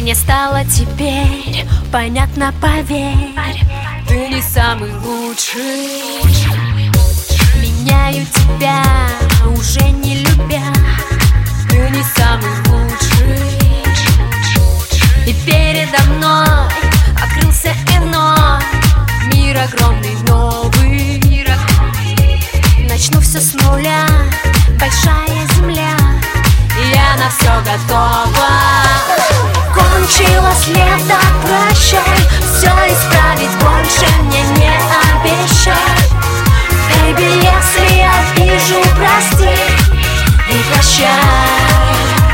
Мне стало теперь понятно, поверь, ты не самый лучший. Меняю тебя, уже не любя, ты не самый лучший. И передо мной открылся иной мир, огромный, новый. Начну все с нуля, большая земля, и я на все готова. Кончилось лето, прощай, все исправить больше мне не обещай. Baby, если обижу, прости и прощай.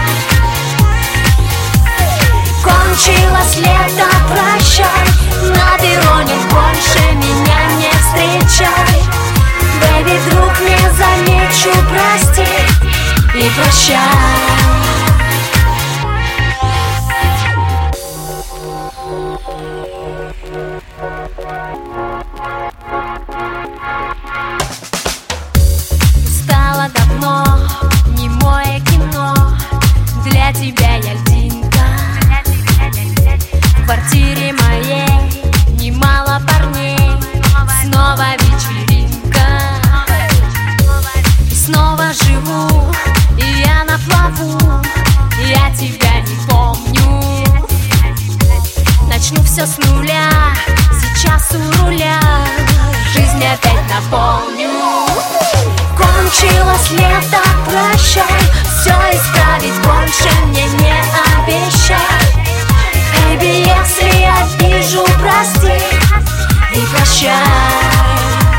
Кончилось лето, прощай, на перроне больше меня не встречай. Baby, вдруг не замечу, прости и прощай. Устала давно, немое кино, для тебя я льдинка. В квартире моей немало парней, снова вечеринка. И снова живу, и я на плаву, я тебя не помню. Начну все с нуля, сейчас у руля, жизнь опять наполню. Кончилось лето, прощай, все исправить больше мне не обещай. Baby, если обижу, прости и прощай.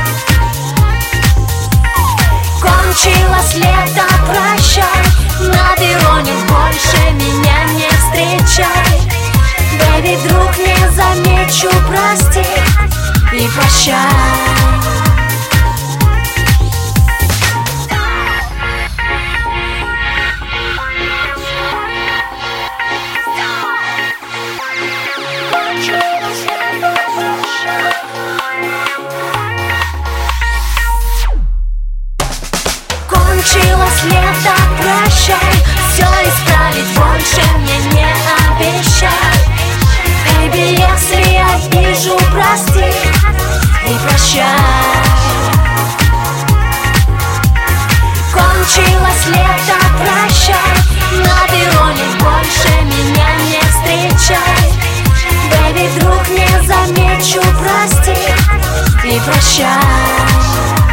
Кончилось лето, прощай, на перроне больше меня не встречай. Baby, вдруг не замечу, прости и прощай. Кончилось лето, прощай, все исправить больше мне не обещай. Baby, если обижу, прости и прощай. Кончилось лето, прощай, на перроне больше меня не встречай. Baby, вдруг не замечу, прости и прощай.